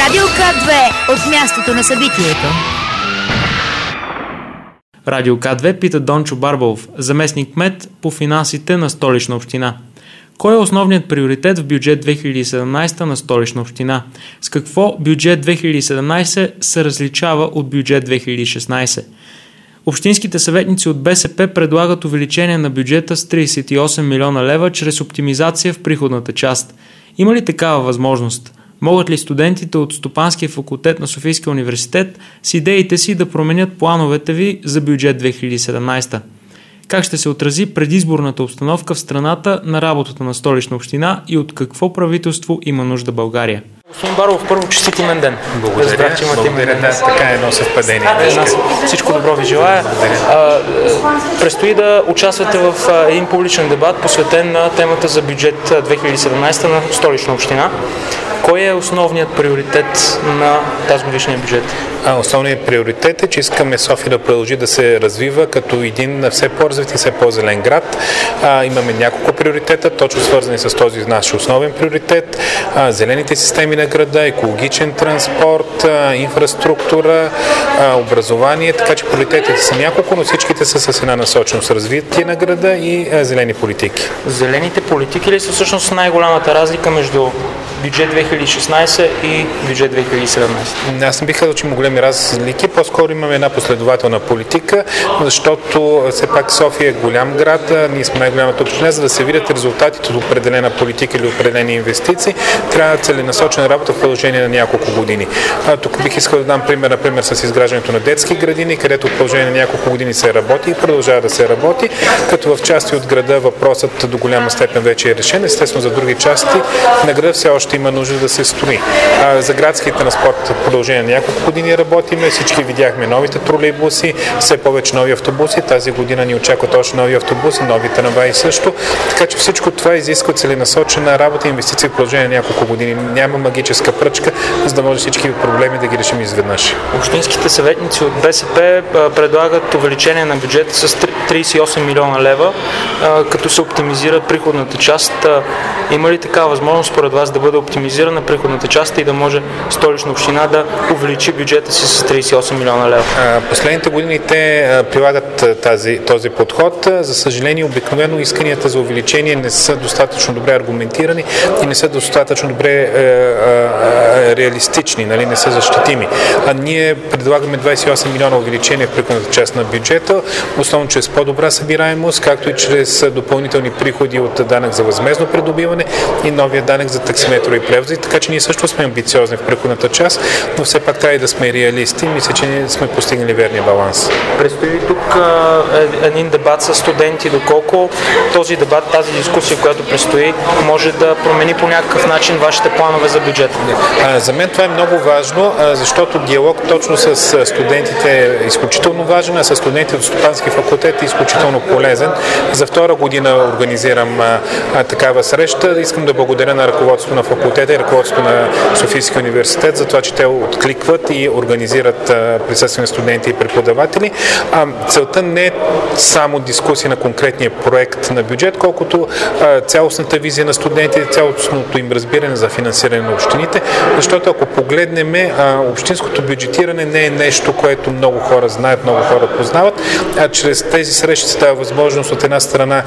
Радио К2 от мястото на събитието. Радио К2 пита Дончо Барбалов, заместник-кмет по финансите на Столична община. Кой е основният приоритет в бюджет 2017 на Столична община? С какво бюджет 2017 се различава от бюджет 2016? Общинските съветници от БСП предлагат увеличение на бюджета с 38 милиона лева чрез оптимизация в приходната част. Има ли такава възможност? Могат ли студентите от Стопанския факултет на Софийския университет с идеите си да променят плановете ви за бюджет 2017? Как ще се отрази предизборната обстановка в страната на работата на Столична община и от какво правителство има нужда България? Господин Баров, първо честит имен ден. Благодаря. Така е едно съвпадение. Всичко добро ви желая. Предстои да участвате в един публичен дебат, посветен на темата за бюджет 2017 на Столична община. Кой е основният приоритет на тази годишния бюджет? Основният приоритет е, че искаме София да продължи да се развива като един все по-развит и все по-зелен град. Имаме няколко приоритета, точно свързани с този наш основен приоритет. Зелените системи на града, екологичен транспорт, инфраструктура, образование, така че приоритетите са няколко, но всичките са с една насоченост развитие на града и зелени политики. Зелените политики ли са всъщност най-голямата разлика между бюджет 2016 и бюджет 2017? Аз не бих казал, че има големи разлики. По-скоро имаме една последователна политика, защото все пак София е голям град, ние сме най-голямата община, за да се видят резултатите от определена политика или определени инвестиции, трябва целенасочена работа в продължение на няколко години. Тук бих искал да дам пример, например, с изграждането на детски градини, където в продължение на няколко години се работи и продължава да се работи, като в части от града въпросът до голяма степен вече е решен. Естествено, за други части на града все още има нужда да се строи. За градския транспорт в продължение на няколко години работиме. Всички видяхме новите тролейбуси, все повече нови автобуси. Тази година ни очакват още нови автобуси, нови трамваи също. Така че всичко това изисква целенасочена работа и инвестиции в продължение на няколко години. Няма магическа пръчка, за да може всички проблеми да ги решим изведнъж. Общинските съветници от БСП предлагат увеличение на бюджета с 38 милиона лева, като се оптимизира приходната част. Има ли такава възможност според вас да бъде оптимизирана приходната част и да може Столична община да увеличи бюджета си с 38 милиона лева? Последните години те прилагат този подход. За съжаление, обикновено исканията за увеличение не са достатъчно добре аргументирани и не са достатъчно добре реалистични, не са защитими. Ние предлагаме 28 милиона увеличение в приходната част на бюджета, основно чрез по-добра събираемост, както и чрез допълнителни приходи от данък за възмездно придобиване и новия данък за таксиметрови превози, така че ние също сме амбициозни в приходната част, но все пак трябва и да сме реалисти. Мисля, че сме постигнали верния баланс. Предстои тук един дебат с студенти, доколко този дебат, тази дискусия, която предстои, може да промени по някакъв начин вашите планове за бюджета? За мен това е много важно, защото диалог точно с студентите е изключително важен, а с студентите от Стопански факултет е изключително полезен. За втора година организирам такава среща. Искам да благодаря на ръководството на факултета и ръководството на Софийския университет за това, че те откликват и организират присъствие на студенти и преподаватели. Целта не е само дискусия на конкретния проект на бюджет, колкото цялостната визия на студентите, цялостното им разбиране за финансиране на общините, защото ако погледнем, общинското бюджетиране не е нещо, което много хора знаят, много хора познават, а чрез тези срещи се дава възможност от една страна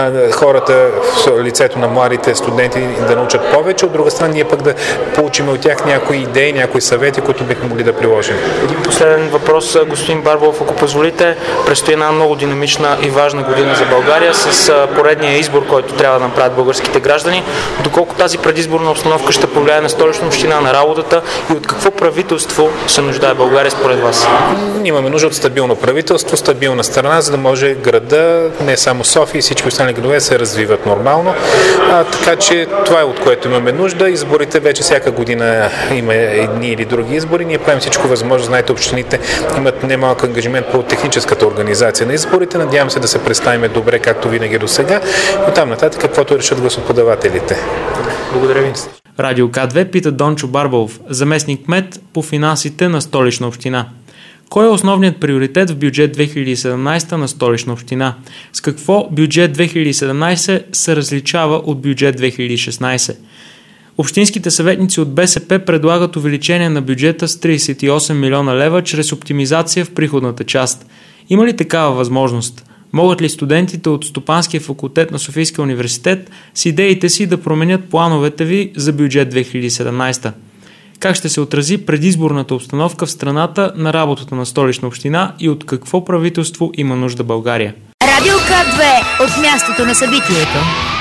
хората в лицето на младите студенти да научат повече, от друга страна ние пък да получим от тях някои идеи, някои съвети, които бихме могли да приложим. Един последен въпрос, господин Барбалов, ако позволите. Предстои една много динамична и важна година за България с поредния избор, който трябва да направят българските граждани. Доколко тази предизборна обстановка ще повлияе на Столична община, на работата и от какво правителство се нуждае България според вас? Имаме нужда от стабилно правителство, стабилна страна, за да може града, не само София и всички останали градове се развиват нормално. Така че това е от което имаме нужда. Изборите вече всяка година има едни или други избори. Ние правим всичко възможно. Знаете, общините имат немалък ангажимент по техническата организация на изборите. Надявам се да се представим добре, както винаги до сега. И там нататък, каквото решат гласоподавателите. Благодаря ви. Радио К2 пита Дончо Барбалов, заместник-кмет по финансите на Столична община. Кой е основният приоритет в бюджет 2017 на Столична община? С какво бюджет 2017 се различава от бюджет 2016? Общинските съветници от БСП предлагат увеличение на бюджета с 38 милиона лева чрез оптимизация в приходната част. Има ли такава възможност? Могат ли студентите от Стопанския факултет на Софийския университет с идеите си да променят плановете ви за бюджет 2017? Как ще се отрази предизборната обстановка в страната на работата на Столична община и от какво правителство има нужда България? Радио К2 от мястото на събитието.